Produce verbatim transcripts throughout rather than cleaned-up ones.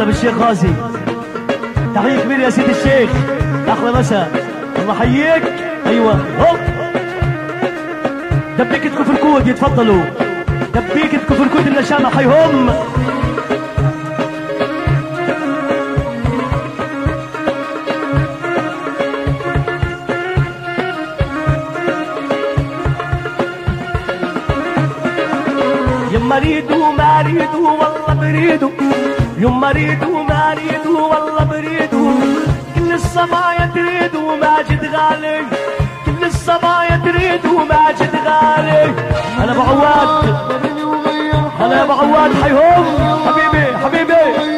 هلا بالشيخ غازي، تحية كبيرة يا سيدي الشيخ، أحلى مساء، الله يحييك. أيوة هوب دبيكة كفر كود، يتفضلوا دبيكة كفر كود النشامة حيهم. يما ريدو ما ريدو والله بريدو، يما ريدو ما ريدو والله بريدو، كل الصبايا تريدو ماجد غالي، كل الصبايا تريدو ماجد غالي. هلا ابو عواد، هلا يا ابو عواد حيهم حبيبي حبيبي.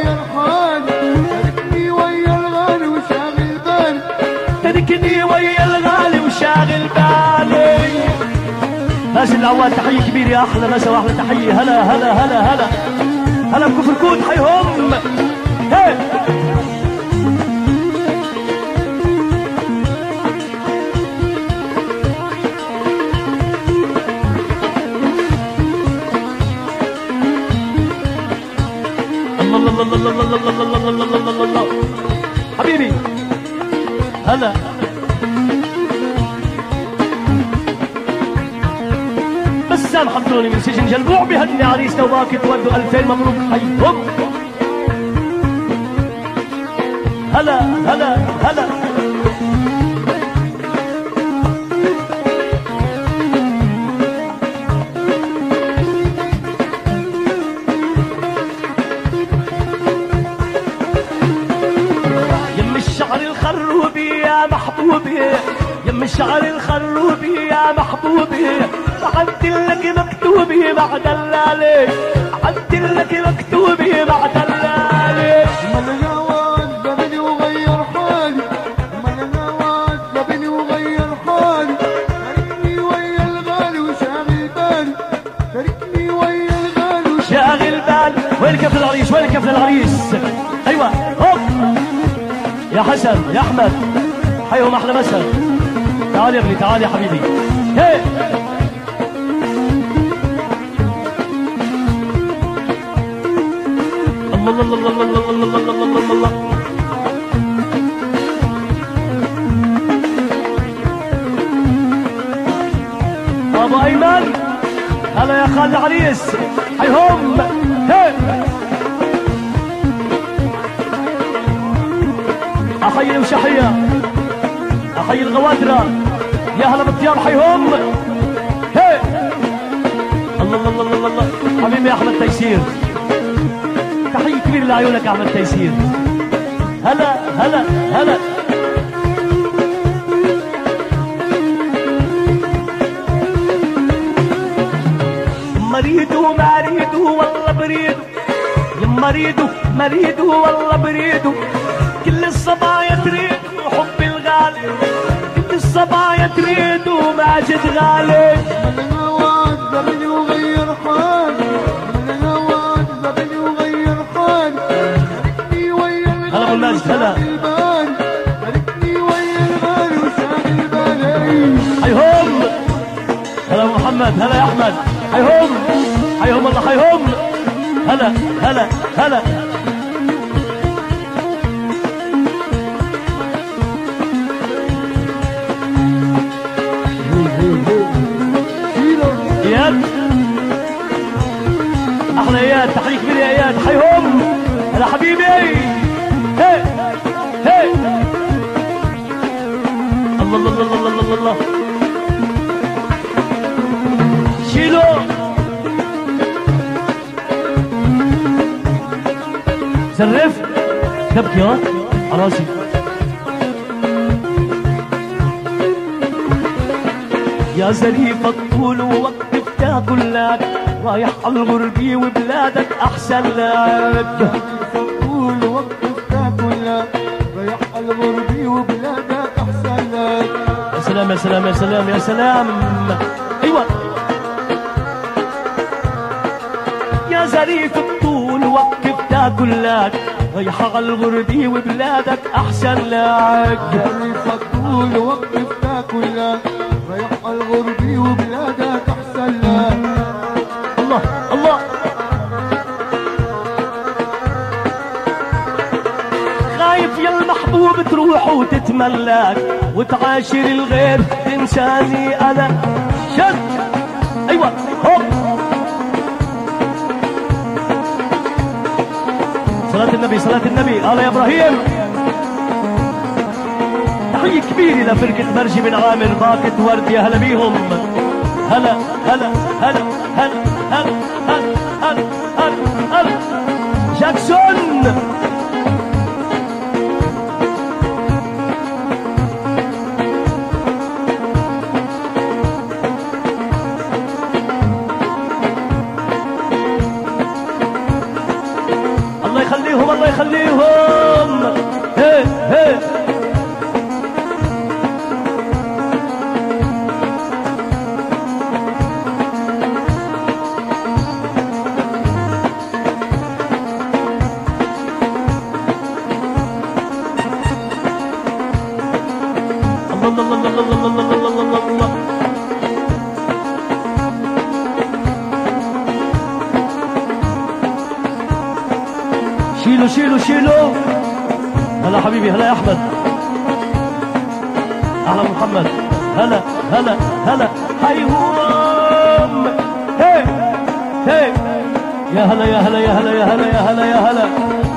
تركني ويا الغالي وشاغل بالي، تركني ويا الغالي وشاغل بالي. ماشي العواد تحية كبيرة يا أحلى مسا وأحلى تحية. هلا هلا هلا هلا هلا بكفر كود حيهم. هي الله الله الله الله الله الله الله الله الله الله حبيبي. هلا بسام حضروني من سجن جلبوع بهدني عريس توباك تودوا ألفين مبروك حيهم. هلا هلا هلا يم الشعر الخروبي يا محبوبي، يم الشعر الخروبي يا محبوبي، عدل لك مكتوبي مع دلالي، عدل لك مكتوبي مع دلالي. من الجواز لبني وغير حالي، من الجواز لبني وغير حالي، تركني ويا الغالي وشاغل بالي، تركني ويا الغالي وشاغل بالي. وين كفل العريس، وين كفل العريس؟ ايوه هوب يا حسن يا احمد حيهم احلى مسا. تعال يا ابني تعال يا حبيبي. هي الله الله الله الله الله الله الله الله. ابو ايمن هلا يا خالد العريس حيهم. هي احيي وشحيه، احيي الغوادره، يا هلا بالطياب حيهم. هي الله الله الله الله الله حبيبي يا احمد تيسير، تحية كبيرة لعيونك يا احمد تيسير. هلا هلا هلا مريدو ما ريدو والله بريدو، يما ريدو ما ريدو والله بريدو، كل الصبايا تريدو حب الغالي، كل الصبايا تريدو ماجد غالي. من الجواز لبني وغير حالي، من الجواز لبني وغير حالي، تركني ويا الغالي وشاغل بالي، تركني ويا الغالي وشاغل بالي. حيهم هلا محمد، هلا يا احمد حيهم حيهم الله حيهم. هلا هلا هلا اياد احلى اياد، تحية كبيرة يا اياد حيهم. هلا حبيبي. هي هي الله الله الله الله الله الله شيلو. زرف تبكي ها عراسي. يا زريف الطول ووقت بتاكل لك، رايح على الغربي وبلادك احسن لك. الطول وقت بتاكل لك، رايح على الغربي وبلادك احسن لك. يا سلام يا سلام يا سلام يا سلام. ايوه يا زريف الطول وقت بتاكل لك، رايح على الغربي وبلادك احسن لك. زريف الطول وقت بتاكل لك، رايح على الغربي وبلادك احسن لك. الله الله وبتروح وتتملك وتعاشر الغير تنساني انا. شد ايوه هوب. صلاة النبي صلاة النبي. هلا يا ابراهيم. تحية كبيرة لفرقة مرجي بن عامر باكت ورد، يا هلا بيهم. هلا هلا هلا هلا هلا هلا هلا هلا هلا جاكسون. الله يخليهم الله يخليهم. هي هي الله الله الله الله الله الله الله الله. شيلوا شيلوا شيلوا. هلا حبيبي. هلا يا احمد. اهلا محمد. هلا هلا هلا. حيهم. هي هي. يا هلا يا هلا يا هلا يا هلا يا هلا يا هلا.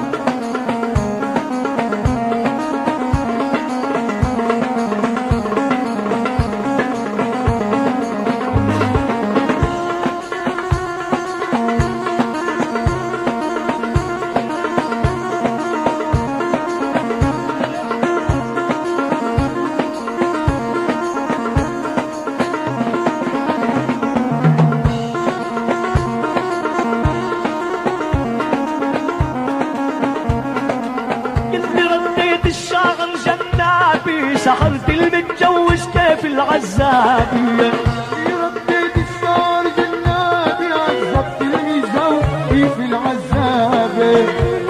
الشاغل جنابي سحرت المتجوز كيف العزابي. رديت الشعر جنابي عذبت المتجوز كيف العزابي.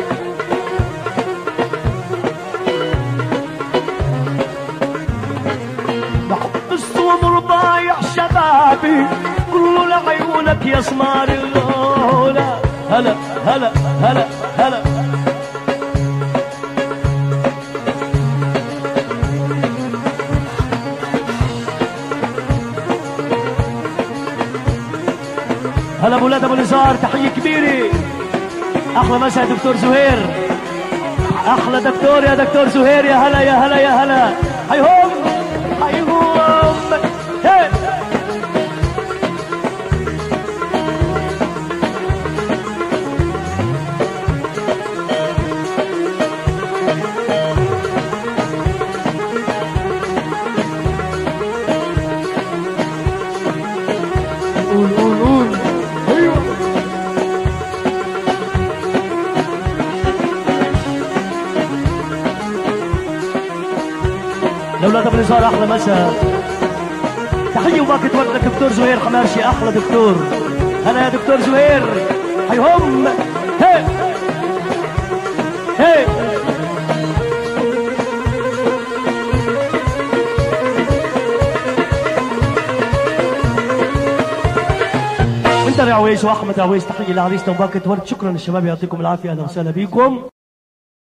بحب الصوم ربايع شبابي كله لعيونك يا سمار اللولة. هلا هلا هلا هلا. هلا ابو ولاد ابو نزار. تحيه كبيره. احلى مسا دكتور زهير. احلى دكتور يا دكتور زهير. يا هلا يا هلا يا هلا. حيهم حيهم. هي قول قول قول. ايوه لولاد ابو نزار. احلى مسا. تحيه وباكت ورد دكتور زهير حماشي. احلى دكتور. هلا يا دكتور زهير. حيهم. هي هي. وانت يا عويس واحمد عويس. تحيه لعريسنا وباكت ورد. شكرا للشباب يعطيكم العافيه. اهلا وسهلا بكم.